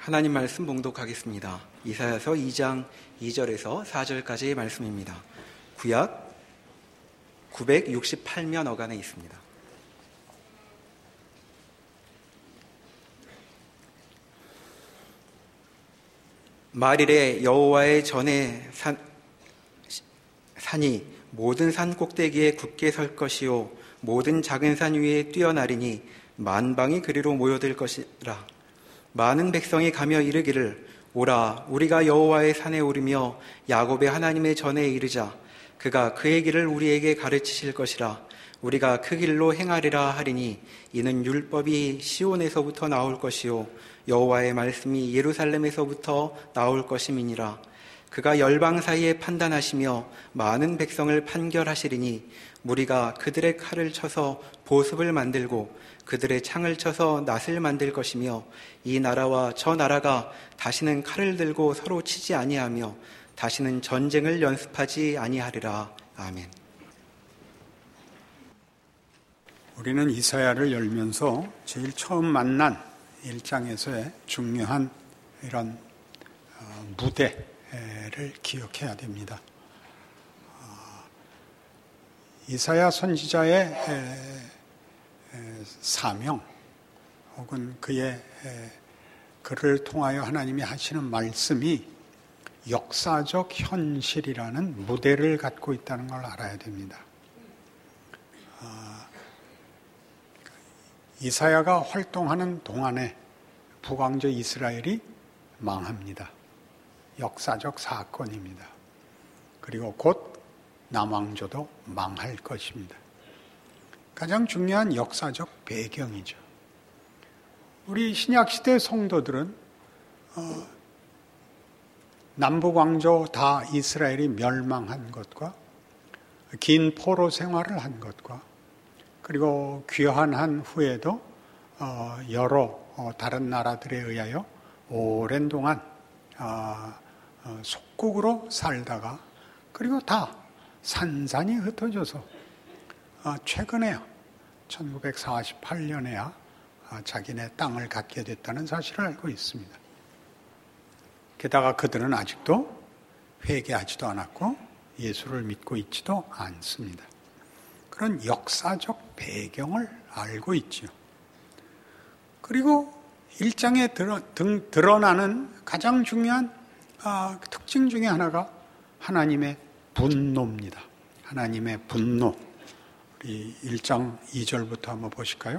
하나님 말씀 봉독하겠습니다. 이사야서 2장 2절에서 4절까지의 말씀입니다. 구약 968면 어간에 있습니다. 말일에 여호와의 전에 산이 모든 산 꼭대기에 굳게 설 것이요 모든 작은 산 위에 뛰어나리니 만방이 그리로 모여들 것이라. 많은 백성이 가며 이르기를 오라 우리가 여호와의 산에 오르며 야곱의 하나님의 전에 이르자. 그가 그의 길을 우리에게 가르치실 것이라. 우리가 그 길로 행하리라 하리니 이는 율법이 시온에서부터 나올 것이요 여호와의 말씀이 예루살렘에서부터 나올 것임이니라. 그가 열방 사이에 판단하시며 많은 백성을 판결하시리니 무리가 그들의 칼을 쳐서 보습을 만들고 그들의 창을 쳐서 낫을 만들 것이며 이 나라와 저 나라가 다시는 칼을 들고 서로 치지 아니하며 다시는 전쟁을 연습하지 아니하리라. 아멘. 우리는 이사야를 열면서 제일 처음 만난 1장에서의 중요한 이런 무대를 기억해야 됩니다. 이사야 선지자의 사명 혹은 그를 통하여 하나님이 하시는 말씀이 역사적 현실이라는 무대를 갖고 있다는 걸 알아야 됩니다. 이사야가 활동하는 동안에 북왕조 이스라엘이 망합니다. 역사적 사건입니다. 그리고 곧 남왕조도 망할 것입니다. 가장 중요한 역사적 배경이죠. 우리 신약시대 성도들은 남북왕조 다 이스라엘이 멸망한 것과 긴 포로 생활을 한 것과 그리고 귀환한 후에도 여러 다른 나라들에 의하여 오랜 동안 속국으로 살다가 그리고 다 산산이 흩어져서 최근에야 1948년에야 자기네 땅을 갖게 됐다는 사실을 알고 있습니다. 게다가 그들은 아직도 회개하지도 않았고 예수를 믿고 있지도 않습니다. 그런 역사적 배경을 알고 있죠. 그리고 1장에 드러나는 가장 중요한 특징 중에 하나가 하나님의 분노입니다. 하나님의 분노. 우리 1장 2절부터 한번 보실까요?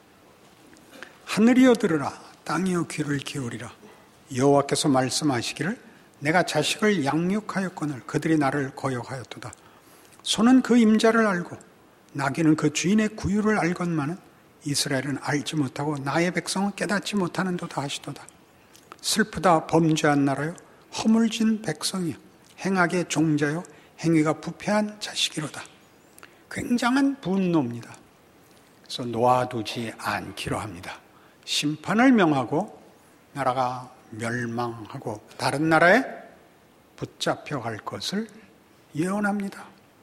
하늘이여 들으라 땅이여 귀를 기울이라. 여호와께서 말씀하시기를 내가 자식을 양육하였거늘 그들이 나를 거역하였도다. 소는 그 임자를 알고 나귀는 그 주인의 구유를 알건만은 이스라엘은 알지 못하고 나의 백성은 깨닫지 못하는도다 하시도다. 슬프다 범죄한 나라요 허물진 백성이요 행악의 종자요 행위가 부패한 자식이로다. 굉장한 분노입니다. 그래서 놓아두지 않기로 합니다. 심판을 명하고 나라가 멸망하고 다른 나라에 붙잡혀갈 것을 예언합니다.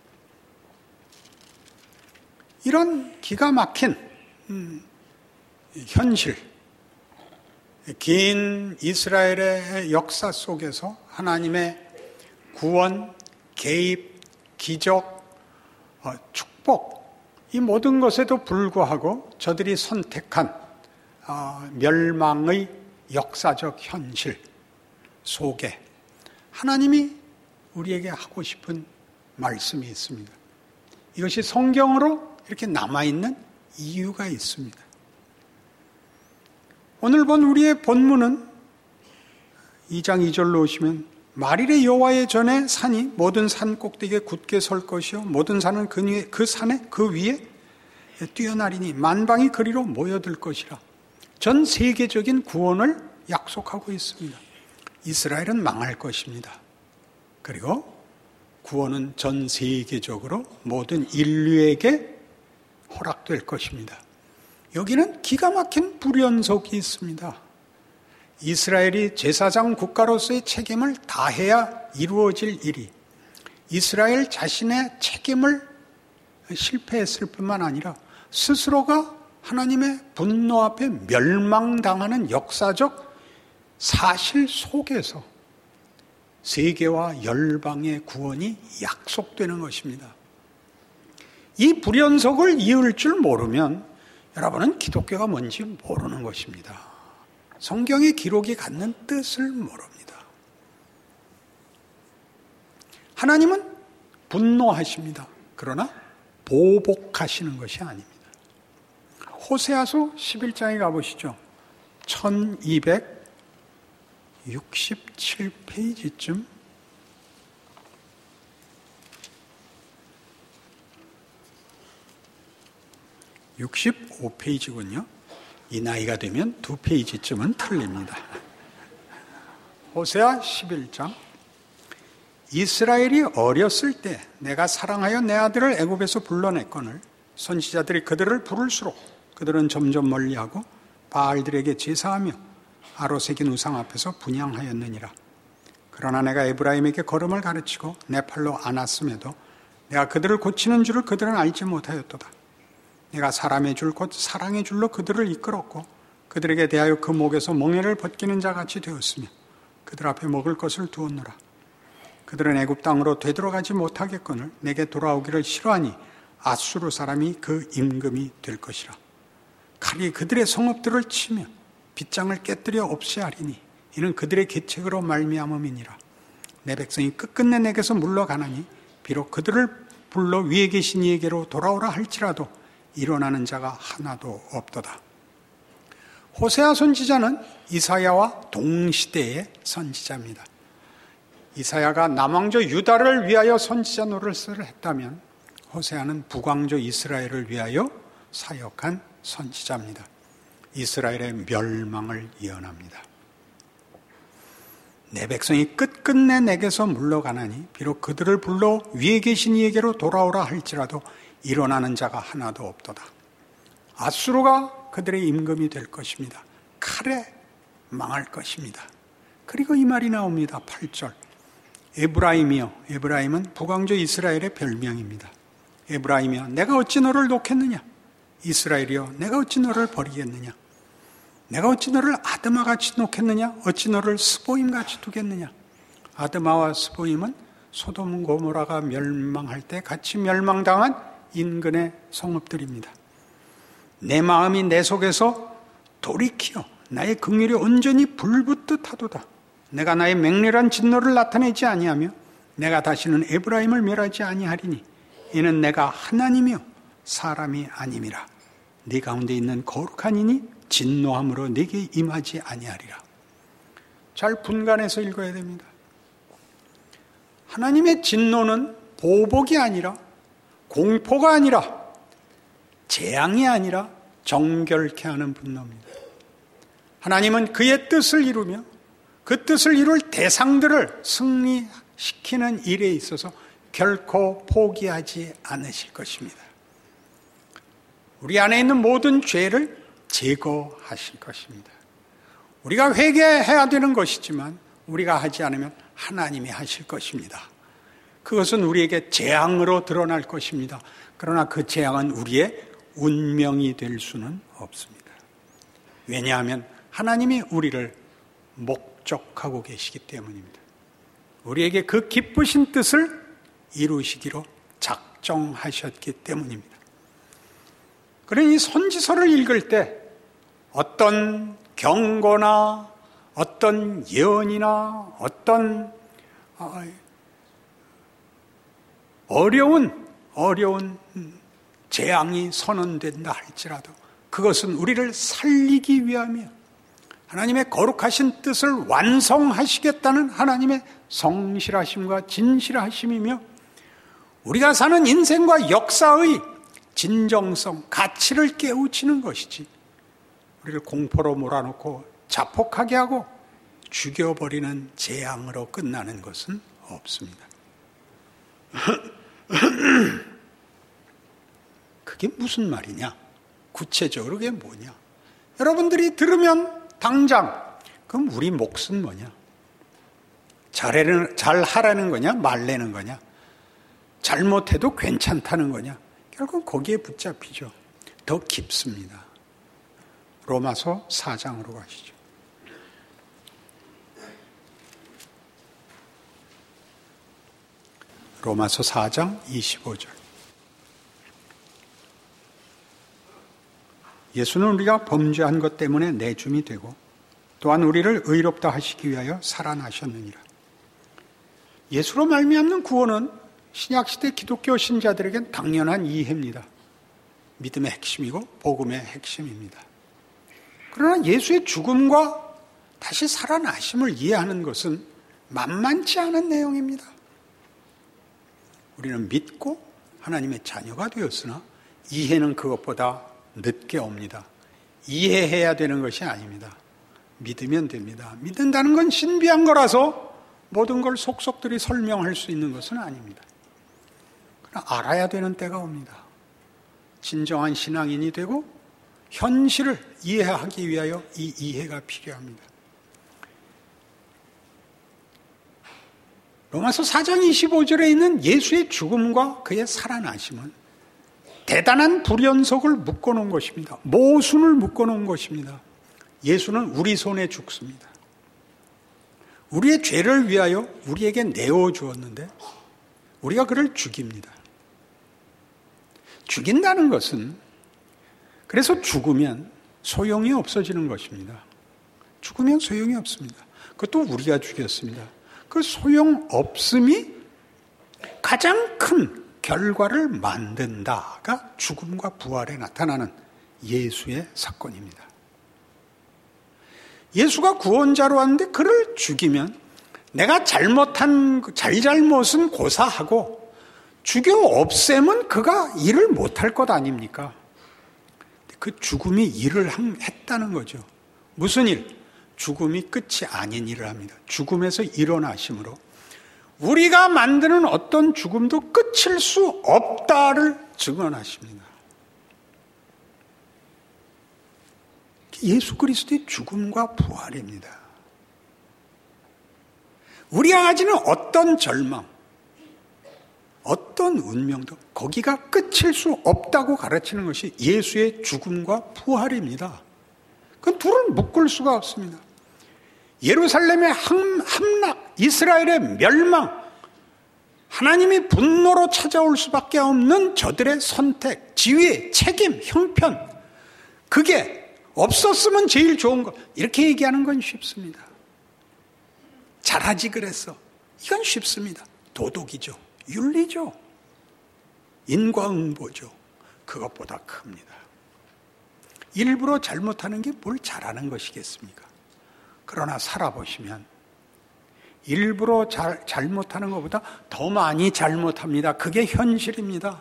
이런 기가 막힌 현실, 긴 이스라엘의 역사 속에서 하나님의 구원, 개입, 기적, 축복, 이 모든 것에도 불구하고 저들이 선택한 멸망의 역사적 현실 속에 하나님이 우리에게 하고 싶은 말씀이 있습니다. 이것이 성경으로 이렇게 남아있는 이유가 있습니다. 오늘 본 우리의 본문은 2장 2절로 오시면 말일에 여호와의 전에 산이 모든 산 꼭대기에 굳게 설 것이요 모든 산은 그 산에 그 위에 뛰어나리니 만방이 그리로 모여들 것이라. 전 세계적인 구원을 약속하고 있습니다. 이스라엘은 망할 것입니다. 그리고 구원은 전 세계적으로 모든 인류에게 허락될 것입니다. 여기는 기가 막힌 불연속이 있습니다. 이스라엘이 제사장 국가로서의 책임을 다해야 이루어질 일이 이스라엘 자신의 책임을 실패했을 뿐만 아니라 스스로가 하나님의 분노 앞에 멸망당하는 역사적 사실 속에서 세계와 열방의 구원이 약속되는 것입니다. 이 불연속을 이을 줄 모르면 여러분은 기독교가 뭔지 모르는 것입니다. 성경의 기록이 갖는 뜻을 모릅니다. 하나님은 분노하십니다. 그러나 보복하시는 것이 아닙니다. 호세아서 11장에 가보시죠. 1267페이지쯤 65페이지군요. 이 나이가 되면 2페이지쯤은 틀립니다. 호세아 11장. 이스라엘이 어렸을 때 내가 사랑하여 내 아들을 애굽에서 불러냈거늘 선지자들이 그들을 부를수록 그들은 점점 멀리하고 바알들에게 제사하며 아로새긴 우상 앞에서 분향하였느니라. 그러나 내가 에브라임에게 걸음을 가르치고 내 팔로 안았음에도 내가 그들을 고치는 줄을 그들은 알지 못하였도다. 내가 사람의 줄 곧 사랑의 줄로 그들을 이끌었고 그들에게 대하여 그 목에서 멍에를 벗기는 자같이 되었으며 그들 앞에 먹을 것을 두었노라. 그들은 애굽 땅으로 되돌아가지 못하겠거늘 내게 돌아오기를 싫어하니 아수르 사람이 그 임금이 될 것이라. 칼이 그들의 성읍들을 치며 빗장을 깨뜨려 없애하리니 이는 그들의 계책으로 말미암음이니라. 내 백성이 끝끝내 내게서 물러가나니 비록 그들을 불러 위에 계신 이에게로 돌아오라 할지라도 일어나는 자가 하나도 없도다. 호세아 선지자는 이사야와 동시대의 선지자입니다. 이사야가 남왕조 유다를 위하여 선지자 노릇을 했다면 호세아는 북왕조 이스라엘을 위하여 사역한 선지자입니다. 이스라엘의 멸망을 예언합니다. 내 백성이 끝끝내 내게서 물러가나니 비록 그들을 불러 위에 계신 이에게로 돌아오라 할지라도 일어나는 자가 하나도 없도다. 아수르가 그들의 임금이 될 것입니다. 칼에 망할 것입니다. 그리고 이 말이 나옵니다. 8절. 에브라임이여, 에브라임은 북왕조 이스라엘의 별명입니다. 에브라임이여, 내가 어찌 너를 놓겠느냐? 이스라엘이여, 내가 어찌 너를 버리겠느냐? 내가 어찌 너를 아드마같이 놓겠느냐? 어찌 너를 스보임같이 두겠느냐? 아드마와 스보임은 소돔 고모라가 멸망할 때 같이 멸망당한 인근의 성읍들입니다. 내 마음이 내 속에서 돌이키어 나의 긍휼이 온전히 불붙듯 하도다. 내가 나의 맹렬한 진노를 나타내지 아니하며 내가 다시는 에브라임을 멸하지 아니하리니 이는 내가 하나님이요 사람이 아님이라. 네 가운데 있는 거룩한 이니 진노함으로 네게 임하지 아니하리라. 잘 분간해서 읽어야 됩니다. 하나님의 진노는 보복이 아니라 공포가 아니라 재앙이 아니라 정결케 하는 분노입니다. 하나님은 그의 뜻을 이루며 그 뜻을 이룰 대상들을 승리시키는 일에 있어서 결코 포기하지 않으실 것입니다. 우리 안에 있는 모든 죄를 제거하실 것입니다. 우리가 회개해야 되는 것이지만 우리가 하지 않으면 하나님이 하실 것입니다. 그것은 우리에게 재앙으로 드러날 것입니다. 그러나 그 재앙은 우리의 운명이 될 수는 없습니다. 왜냐하면 하나님이 우리를 목적하고 계시기 때문입니다. 우리에게 그 기쁘신 뜻을 이루시기로 작정하셨기 때문입니다. 그러니 선지서를 읽을 때 어떤 경고나 어떤 예언이나 어떤 어려운 재앙이 선언된다 할지라도 그것은 우리를 살리기 위함이요 하나님의 거룩하신 뜻을 완성하시겠다는 하나님의 성실하심과 진실하심이며 우리가 사는 인생과 역사의 진정성, 가치를 깨우치는 것이지 우리를 공포로 몰아넣고 자폭하게 하고 죽여버리는 재앙으로 끝나는 것은 없습니다. 그게 무슨 말이냐? 구체적으로 그게 뭐냐? 여러분들이 들으면 당장 그럼 우리 몫은 뭐냐? 잘하라는 거냐? 말내는 거냐? 잘못해도 괜찮다는 거냐? 결국 거기에 붙잡히죠. 더 깊습니다. 로마서 4장으로 가시죠. 로마서 4장 25절. 예수는 우리가 범죄한 것 때문에 내줌이 되고 또한 우리를 의롭다 하시기 위하여 살아나셨느니라. 예수로 말미암는 구원은 신약시대 기독교 신자들에겐 당연한 이해입니다. 믿음의 핵심이고 복음의 핵심입니다. 그러나 예수의 죽음과 다시 살아나심을 이해하는 것은 만만치 않은 내용입니다. 우리는 믿고 하나님의 자녀가 되었으나 이해는 그것보다 늦게 옵니다. 이해해야 되는 것이 아닙니다. 믿으면 됩니다. 믿는다는 건 신비한 거라서 모든 걸 속속들이 설명할 수 있는 것은 아닙니다. 그러나 알아야 되는 때가 옵니다. 진정한 신앙인이 되고 현실을 이해하기 위하여 이 이해가 필요합니다. 로마서 4장 25절에 있는 예수의 죽음과 그의 살아나심은 대단한 불연속을 묶어놓은 것입니다. 모순을 묶어놓은 것입니다. 예수는 우리 손에 죽습니다. 우리의 죄를 위하여 우리에게 내어주었는데 우리가 그를 죽입니다. 죽인다는 것은 그래서 죽으면 소용이 없어지는 것입니다. 죽으면 소용이 없습니다. 그것도 우리가 죽였습니다. 그 소용없음이 가장 큰 결과를 만든다가 죽음과 부활에 나타나는 예수의 사건입니다. 예수가 구원자로 왔는데 그를 죽이면 내가 잘못한 잘잘못은 고사하고 죽여 없애면 그가 일을 못할 것 아닙니까? 그 죽음이 일을 했다는 거죠. 무슨 일? 죽음이 끝이 아닌 일을 합니다. 죽음에서 일어나심으로 우리가 만드는 어떤 죽음도 끝일 수 없다를 증언하십니다. 예수 그리스도의 죽음과 부활입니다. 우리가 가지는 어떤 절망, 어떤 운명도 거기가 끝일 수 없다고 가르치는 것이 예수의 죽음과 부활입니다. 그 둘을 묶을 수가 없습니다. 예루살렘의 함락, 이스라엘의 멸망, 하나님이 분노로 찾아올 수밖에 없는 저들의 선택, 지위, 책임, 형편, 그게 없었으면 제일 좋은 것, 이렇게 얘기하는 건 쉽습니다. 잘하지 그랬어. 이건 쉽습니다. 도덕이죠. 윤리죠. 인과응보죠. 그것보다 큽니다. 일부러 잘못하는 게 뭘 잘하는 것이겠습니까? 그러나 살아보시면 일부러 잘못하는 것보다 더 많이 잘못합니다. 그게 현실입니다.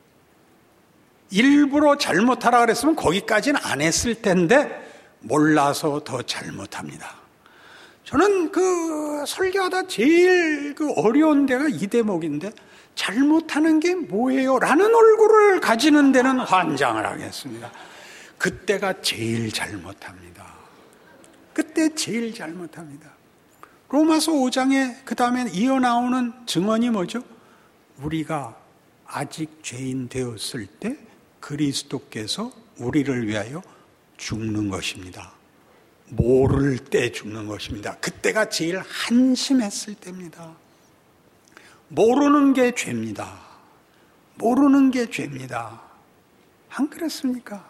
일부러 잘못하라 그랬으면 거기까지는 안 했을 텐데 몰라서 더 잘못합니다. 저는 그 설교하다 제일 그 어려운 데가 이 대목인데 잘못하는 게 뭐예요? 라는 얼굴을 가지는 데는 환장을 하겠습니다. 그때가 제일 잘못합니다. 그때 제일 잘못합니다. 로마서 5장에 그 다음에 이어나오는 증언이 뭐죠? 우리가 아직 죄인 되었을 때 그리스도께서 우리를 위하여 죽는 것입니다. 모를 때 죽는 것입니다. 그때가 제일 한심했을 때입니다. 모르는 게 죄입니다. 모르는 게 죄입니다. 안 그렇습니까?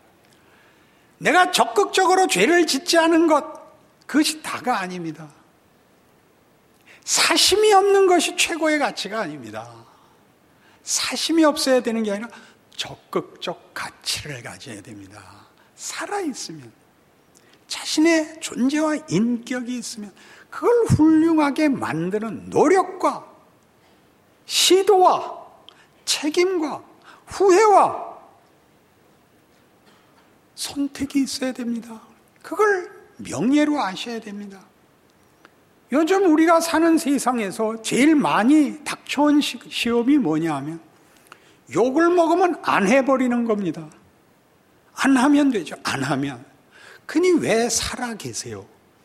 내가 적극적으로 죄를 짓지 않은 것, 그것이 다가 아닙니다. 사심이 없는 것이 최고의 가치가 아닙니다. 사심이 없어야 되는 게 아니라 적극적 가치를 가져야 됩니다. 살아있으면, 자신의 존재와 인격이 있으면 그걸 훌륭하게 만드는 노력과 시도와 책임과 후회와 선택이 있어야 됩니다. 그걸 명예로 아셔야 됩니다. 요즘 우리가 사는 세상에서 제일 많이 닥쳐온 시험이 뭐냐 하면 욕을 먹으면 안 해버리는 겁니다. 안 하면 되죠. 안 하면. 그니 왜 살아 계세요?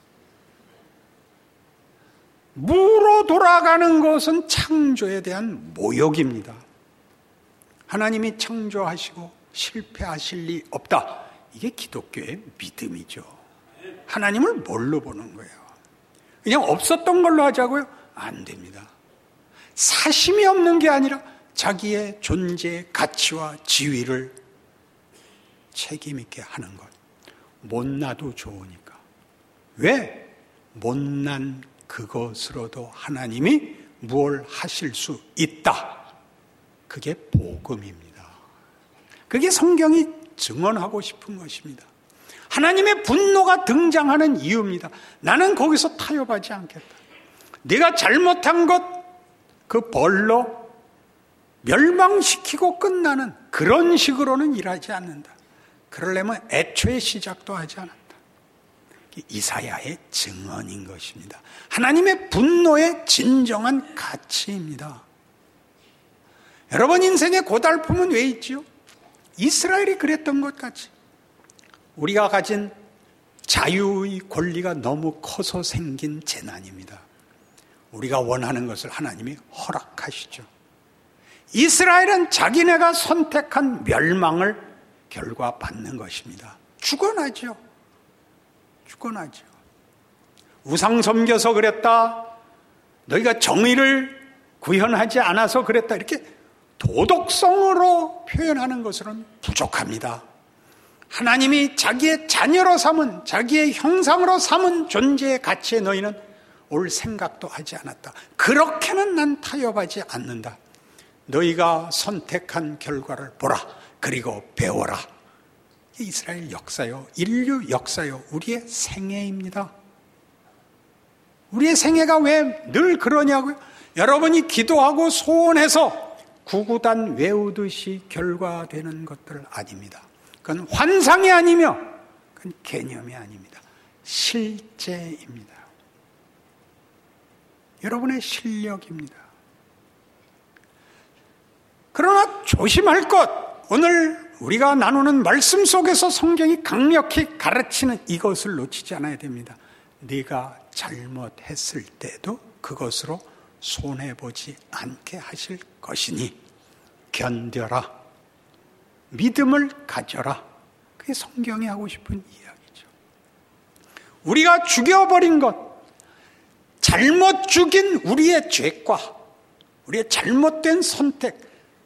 무로 돌아가는 것은 창조에 대한 모욕입니다. 하나님이 창조하시고 실패하실 리 없다. 이게 기독교의 믿음이죠. 하나님을 뭘로 보는 거예요? 그냥 없었던 걸로 하자고요? 안 됩니다. 사심이 없는 게 아니라 자기의 존재의 가치와 지위를 책임있게 하는 것. 못나도 좋으니까. 왜? 못난 그것으로도 하나님이 무엇을 하실 수 있다. 그게 복음입니다. 그게 성경이 증언하고 싶은 것입니다. 하나님의 분노가 등장하는 이유입니다. 나는 거기서 타협하지 않겠다. 네가 잘못한 것 그 벌로 멸망시키고 끝나는 그런 식으로는 일하지 않는다. 그러려면 애초에 시작도 하지 않았다. 이사야의 증언인 것입니다. 하나님의 분노의 진정한 가치입니다. 여러분 인생의 고달픔은 왜 있지요? 이스라엘이 그랬던 것 같이 우리가 가진 자유의 권리가 너무 커서 생긴 재난입니다. 우리가 원하는 것을 하나님이 허락하시죠. 이스라엘은 자기네가 선택한 멸망을 결과 받는 것입니다. 죽어나죠. 죽어나죠. 우상 섬겨서 그랬다. 너희가 정의를 구현하지 않아서 그랬다. 이렇게 도덕성으로 표현하는 것으로는 부족합니다. 하나님이 자기의 자녀로 삼은, 자기의 형상으로 삼은 존재의 가치에 너희는 올 생각도 하지 않았다. 그렇게는 난 타협하지 않는다. 너희가 선택한 결과를 보라. 그리고 배워라. 이스라엘 역사요. 인류 역사요. 우리의 생애입니다. 우리의 생애가 왜 늘 그러냐고요? 여러분이 기도하고 소원해서 구구단 외우듯이 결과되는 것들 아닙니다. 그건 환상이 아니며 그건 개념이 아닙니다. 실제입니다. 여러분의 실력입니다. 그러나 조심할 것, 오늘 우리가 나누는 말씀 속에서 성경이 강력히 가르치는 이것을 놓치지 않아야 됩니다. 네가 잘못했을 때도 그것으로 손해보지 않게 하실 것이니 견뎌라. 믿음을 가져라. 그게 성경이 하고 싶은 이야기죠. 우리가 죽여버린 것, 잘못 죽인 우리의 죄과 우리의 잘못된 선택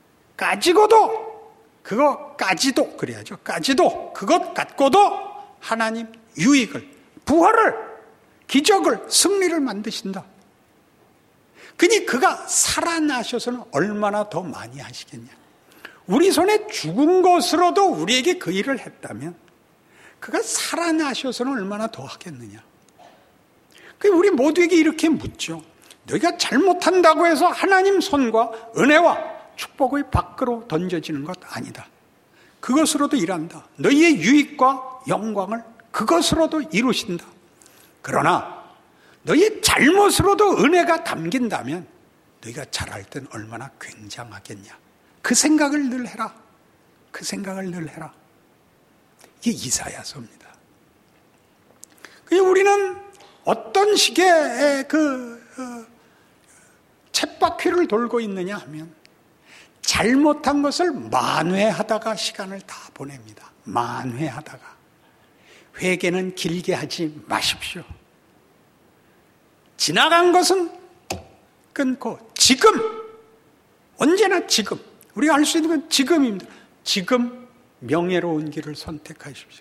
그것까지도 그래야죠. 그것 갖고도 하나님 유익을, 부활을, 기적을, 승리를 만드신다. 그니 그가 살아나셔서는 얼마나 더 많이 하시겠냐. 우리 손에 죽은 것으로도 우리에게 그 일을 했다면 그가 살아나셔서는 얼마나 더 하겠느냐. 우리 모두에게 이렇게 묻죠. 너희가 잘못한다고 해서 하나님 손과 은혜와 축복의 밖으로 던져지는 것 아니다. 그것으로도 일한다. 너희의 유익과 영광을 그것으로도 이루신다. 그러나 너희의 잘못으로도 은혜가 담긴다면 너희가 잘할 땐 얼마나 굉장하겠냐. 그 생각을 늘 해라. 그 생각을 늘 해라. 이게 이사야서입니다. 우리는 어떤 식의 쳇바퀴를 돌고 있느냐 하면 잘못한 것을 만회하다가 시간을 다 보냅니다. 만회하다가. 회개는 길게 하지 마십시오. 지나간 것은 끊고 지금, 언제나 지금, 우리가 할 수 있는 건 지금입니다. 지금 명예로운 길을 선택하십시오.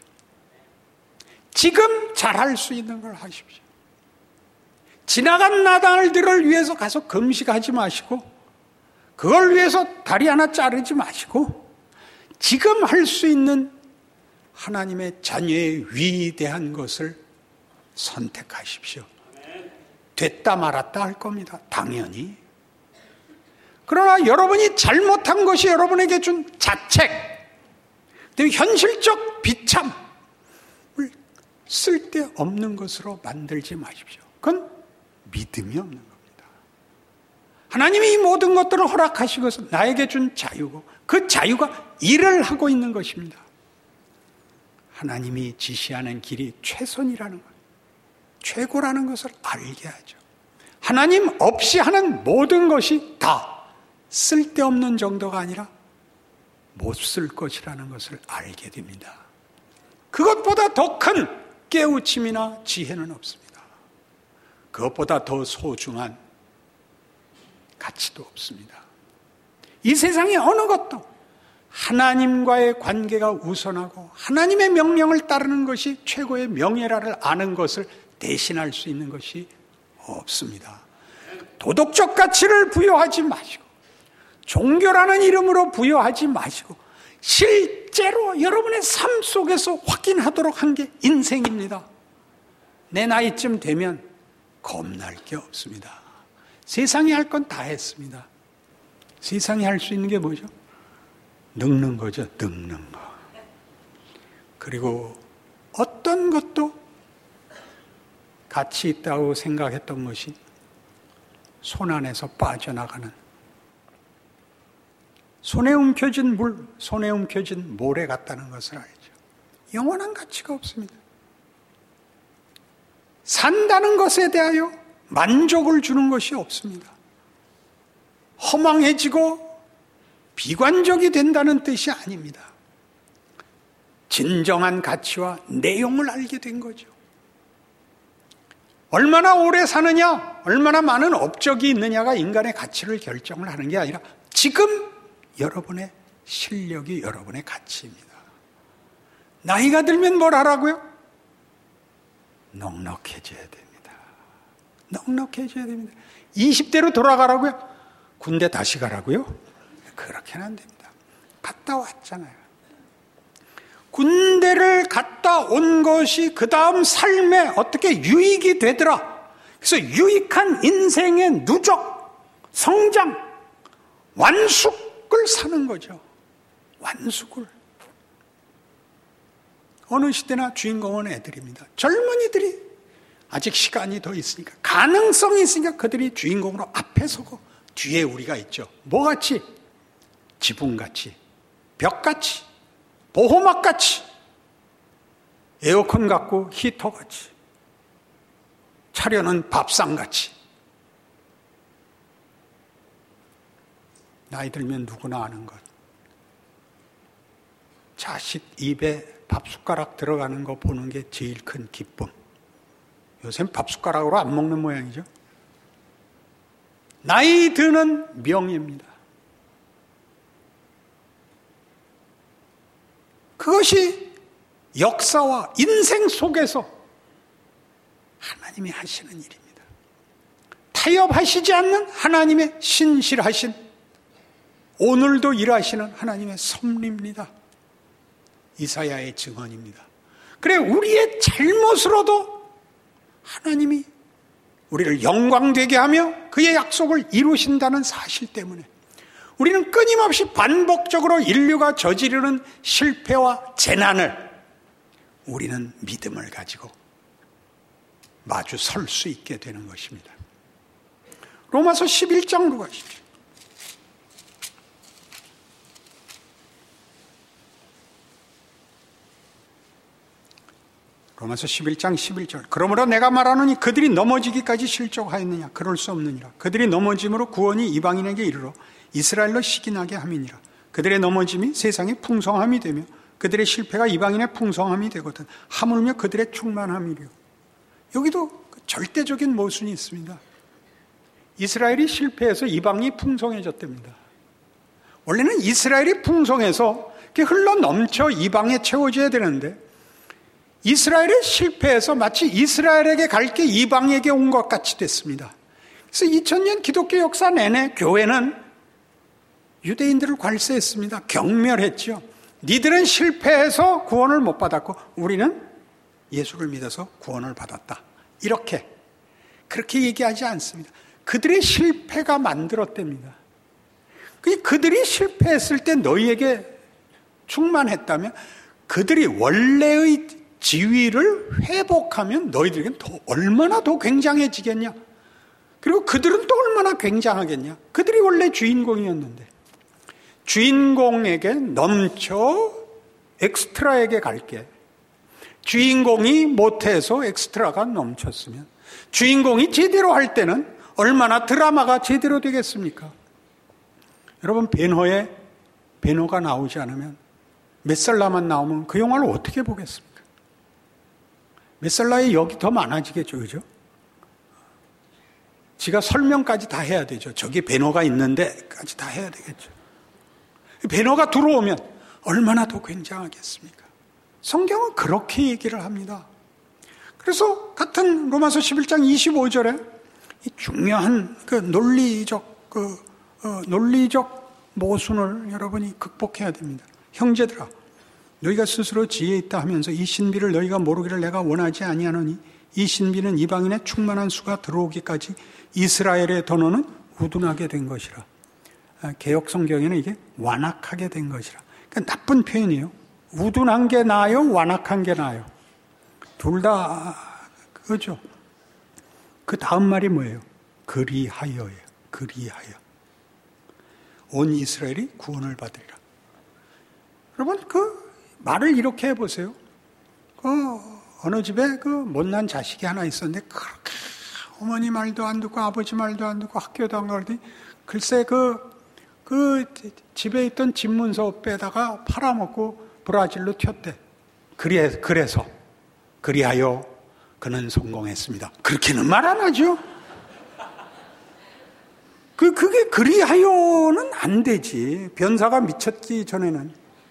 지금 잘할 수 있는 걸 하십시오. 지나간 나날들을 위해서 가서 금식하지 마시고 그걸 위해서 다리 하나 자르지 마시고 지금 할 수 있는 하나님의 자녀의 위대한 것을 선택하십시오. 됐다 말았다 할 겁니다. 당연히. 그러나 여러분이 잘못한 것이 여러분에게 준 자책, 현실적 비참을 쓸데없는 것으로 만들지 마십시오. 그건 믿음이 없는 겁니다. 하나님이 이 모든 것들을 허락하시고서 나에게 준 자유고 그 자유가 일을 하고 있는 것입니다. 하나님이 지시하는 길이 최선이라는 것, 최고라는 것을 알게 하죠. 하나님 없이 하는 모든 것이 다 쓸데없는 정도가 아니라 못 쓸 것이라는 것을 알게 됩니다. 그것보다 더 큰 깨우침이나 지혜는 없습니다. 그것보다 더 소중한 가치도 없습니다. 이 세상의 어느 것도 하나님과의 관계가 우선하고 하나님의 명령을 따르는 것이 최고의 명예라를 아는 것을 대신할 수 있는 것이 없습니다. 도덕적 가치를 부여하지 마시고 종교라는 이름으로 부여하지 마시고 실제로 여러분의 삶 속에서 확인하도록 한 게 인생입니다. 내 나이쯤 되면 겁날 게 없습니다. 세상이 할 건 다 했습니다. 세상이 할 수 있는 게 뭐죠? 늙는 거죠. 늙는 거. 그리고 어떤 것도 가치 있다고 생각했던 것이 손 안에서 빠져나가는, 손에 움켜진 물, 손에 움켜진 모래 같다는 것을 알죠. 영원한 가치가 없습니다. 산다는 것에 대하여 만족을 주는 것이 없습니다. 허망해지고 비관적이 된다는 뜻이 아닙니다. 진정한 가치와 내용을 알게 된 거죠. 얼마나 오래 사느냐, 얼마나 많은 업적이 있느냐가 인간의 가치를 결정을 하는 게 아니라 지금 여러분의 실력이 여러분의 가치입니다. 나이가 들면 뭘 하라고요? 넉넉해져야 됩니다. 넉넉해져야 됩니다. 20대로 돌아가라고요? 군대 다시 가라고요? 그렇게는 안 됩니다. 갔다 왔잖아요. 군대를 갔다 온 것이 그 다음 삶에 어떻게 유익이 되더라. 그래서 유익한 인생의 누적, 성장, 완숙을 사는 거죠. 완숙을. 어느 시대나 주인공은 애들입니다. 젊은이들이 아직 시간이 더 있으니까, 가능성이 있으니까 그들이 주인공으로 앞에 서고 뒤에 우리가 있죠. 뭐같이? 지붕같이, 벽같이, 보호막같이, 에어컨 같고 히터같이, 차려는 밥상같이. 나이 들면 누구나 아는 것. 자식 입에 밥숟가락 들어가는 거 보는 게 제일 큰 기쁨. 요새는 밥숟가락으로 안 먹는 모양이죠. 나이 드는 명예입니다. 그것이 역사와 인생 속에서 하나님이 하시는 일입니다. 타협하시지 않는 하나님의 신실하신, 오늘도 일하시는 하나님의 섭리입니다. 이사야의 증언입니다. 그래, 우리의 잘못으로도 하나님이 우리를 영광되게 하며 그의 약속을 이루신다는 사실 때문에 우리는 끊임없이 반복적으로 인류가 저지르는 실패와 재난을 우리는 믿음을 가지고 마주 설 수 있게 되는 것입니다. 로마서 11장으로 가시죠. 로마서 11장 11절. 그러므로 내가 말하노니 그들이 넘어지기까지 실족하였느냐? 그럴 수 없느니라. 그들이 넘어짐으로 구원이 이방인에게 이르러 이스라엘로 시기나게 함이니라. 그들의 넘어짐이 세상의 풍성함이 되며 그들의 실패가 이방인의 풍성함이 되거든. 하물며 그들의 충만함이려. 여기도 절대적인 모순이 있습니다. 이스라엘이 실패해서 이방이 풍성해졌답니다. 원래는 이스라엘이 풍성해서 흘러 넘쳐 이방에 채워져야 되는데 이스라엘의 실패해서 마치 이스라엘에게 갈 게 이방에게 온 것 같이 됐습니다. 그래서 2000년 기독교 역사 내내 교회는 유대인들을 괄세했습니다. 경멸했죠. 니들은 실패해서 구원을 못 받았고 우리는 예수를 믿어서 구원을 받았다. 이렇게, 그렇게 얘기하지 않습니다. 그들의 실패가 만들었답니다. 그들이 실패했을 때 너희에게 충만했다면 그들이 원래의 지위를 회복하면 너희들에게는 얼마나 더 굉장해지겠냐? 그리고 그들은 또 얼마나 굉장하겠냐? 그들이 원래 주인공이었는데 주인공에게 넘쳐 엑스트라에게 갈게. 주인공이 못해서 엑스트라가 넘쳤으면 주인공이 제대로 할 때는 얼마나 드라마가 제대로 되겠습니까? 여러분, 배너가 나오지 않으면 메살라만 나오면 그 영화를 어떻게 보겠습니까? 메살라의 역이 더 많아지겠죠, 그죠? 지가 설명까지 다 해야 되죠. 저기 배너가 있는데까지 다 해야 되겠죠. 배너가 들어오면 얼마나 더 굉장하겠습니까? 성경은 그렇게 얘기를 합니다. 그래서 같은 로마서 11장 25절에 이 중요한 그 논리적 모순을 여러분이 극복해야 됩니다. 형제들아, 너희가 스스로 지혜 있다 하면서 이 신비를 너희가 모르기를 내가 원하지 아니하노니 이 신비는 이방인의 충만한 수가 들어오기까지 이스라엘의 더너는 우둔하게 된 것이라. 개역 성경에는 이게 완악하게 된 것이라. 그러니까 나쁜 표현이에요. 우둔한 게 나아요? 완악한 게 나아요? 둘 다 그거죠. 그 다음 말이 뭐예요? 그리하여예요. 그리하여. 온 이스라엘이 구원을 받으리라. 여러분 그 말을 이렇게 해보세요. 어느 집에 그 못난 자식이 하나 있었는데 그렇게 어머니 말도 안 듣고 아버지 말도 안 듣고 학교도 안 가더니 글쎄 그 집에 있던 집문서 빼다가 팔아먹고 브라질로 튀었대. 그래서 그리하여 그는 성공했습니다. 그렇게는 말 안 하죠. 그게 그리하여는 안 되지. 변사가 미쳤기 전에는.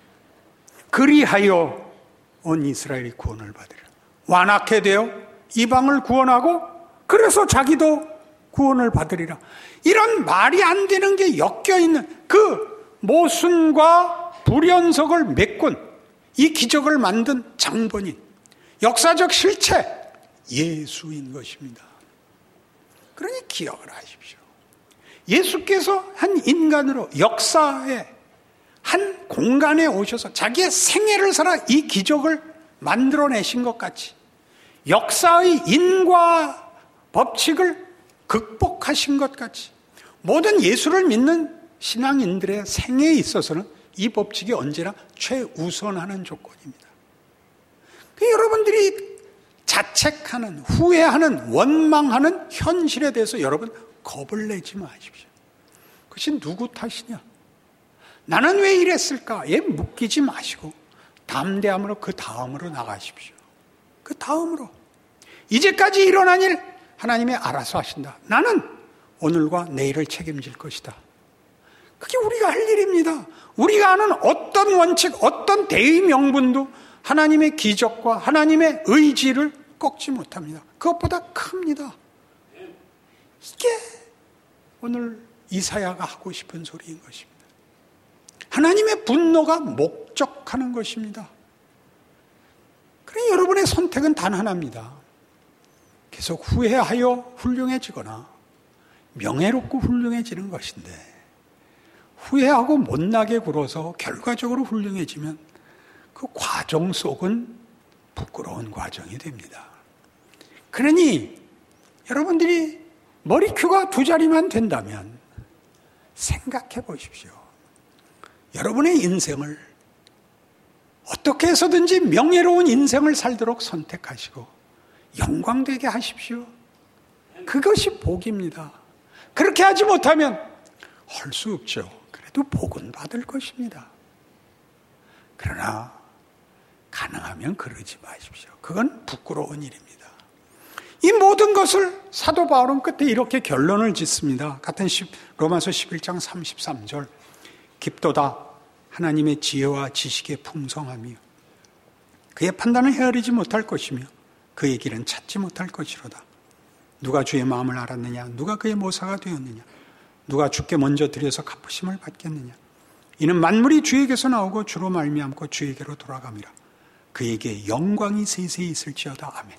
그리하여 온 이스라엘이 구원을 받으리라. 완악해 되어 이방을 구원하고 그래서 자기도 구원을 받으리라. 이런 말이 안 되는 게 엮여있는 그 모순과 불연석을 메꾼 이 기적을 만든 장본인, 역사적 실체 예수인 것입니다. 그러니 기억을 하십시오. 예수께서 한 인간으로 역사의 한 공간에 오셔서 자기의 생애를 살아 이 기적을 만들어내신 것 같이 역사의 인과 법칙을 극복하신 것 같이 모든 예수를 믿는 신앙인들의 생애에 있어서는 이 법칙이 언제나 최우선하는 조건입니다. 여러분들이 자책하는, 후회하는, 원망하는 현실에 대해서 여러분 겁을 내지 마십시오. 그것이 누구 탓이냐? 나는 왜 이랬을까?에 묶이지 마시고 담대함으로 그 다음으로 나가십시오. 그 다음으로. 이제까지 일어난 일 하나님이 알아서 하신다. 나는 오늘과 내일을 책임질 것이다. 그게 우리가 할 일입니다. 우리가 아는 어떤 원칙, 어떤 대의 명분도 하나님의 기적과 하나님의 의지를 꺾지 못합니다. 그것보다 큽니다. 이게 오늘 이사야가 하고 싶은 소리인 것입니다. 하나님의 분노가 목적하는 것입니다. 그러니 여러분의 선택은 단 하나입니다. 계속 후회하여 훌륭해지거나 명예롭고 훌륭해지는 것인데 후회하고 못나게 굴어서 결과적으로 훌륭해지면 그 과정 속은 부끄러운 과정이 됩니다. 그러니 여러분들이 머리큐가 2자리만 된다면 생각해 보십시오. 여러분의 인생을 어떻게 해서든지 명예로운 인생을 살도록 선택하시고 영광되게 하십시오. 그것이 복입니다. 그렇게 하지 못하면 할 수 없죠. 그래도 복은 받을 것입니다. 그러나 가능하면 그러지 마십시오. 그건 부끄러운 일입니다. 이 모든 것을 사도 바울은 끝에 이렇게 결론을 짓습니다. 같은 로마서 11장 33절 깊도다 하나님의 지혜와 지식의 풍성함이요 그의 판단을 헤아리지 못할 것이며 그의 길은 찾지 못할 것이로다. 누가 주의 마음을 알았느냐? 누가 그의 모사가 되었느냐? 누가 주께 먼저 드려서 갚으심을 받겠느냐? 이는 만물이 주에게서 나오고 주로 말미암고 주에게로 돌아갑니다. 그에게 영광이 세세히 있을지어다. 아멘.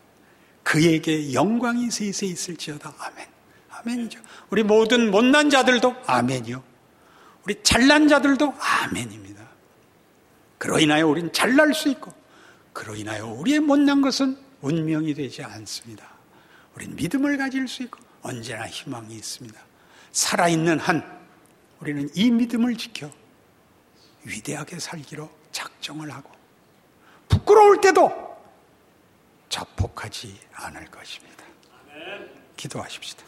그에게 영광이 세세히 있을지어다. 아멘. 아멘이죠. 우리 모든 못난 자들도 아멘이요. 우리 잘난 자들도 아멘입니다. 그로 인하여 우리는 잘날 수 있고 그로 인하여 우리의 못난 것은 운명이 되지 않습니다. 우리는 믿음을 가질 수 있고 언제나 희망이 있습니다. 살아있는 한 우리는 이 믿음을 지켜 위대하게 살기로 작정을 하고 부끄러울 때도 자폭하지 않을 것입니다. 기도하십시다.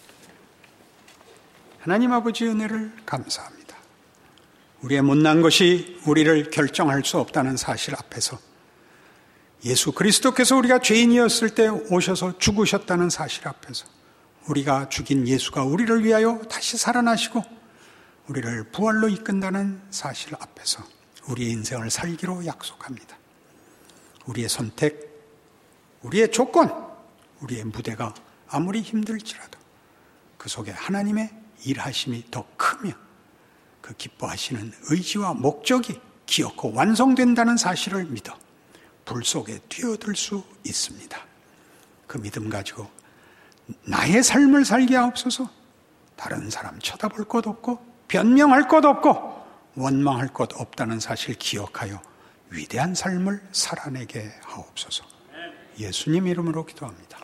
하나님 아버지 은혜를 감사합니다. 우리의 못난 것이 우리를 결정할 수 없다는 사실 앞에서 예수 그리스도께서 우리가 죄인이었을 때 오셔서 죽으셨다는 사실 앞에서 우리가 죽인 예수가 우리를 위하여 다시 살아나시고 우리를 부활로 이끈다는 사실 앞에서 우리의 인생을 살기로 약속합니다. 우리의 선택, 우리의 조건, 우리의 무대가 아무리 힘들지라도 그 속에 하나님의 일하심이 더 크며 그 기뻐하시는 의지와 목적이 기억하고 완성된다는 사실을 믿어 불 속에 뛰어들 수 있습니다. 그 믿음 가지고 나의 삶을 살게 하옵소서. 다른 사람 쳐다볼 것 없고 변명할 것 없고 원망할 것 없다는 사실 기억하여 위대한 삶을 살아내게 하옵소서. 예수님 이름으로 기도합니다.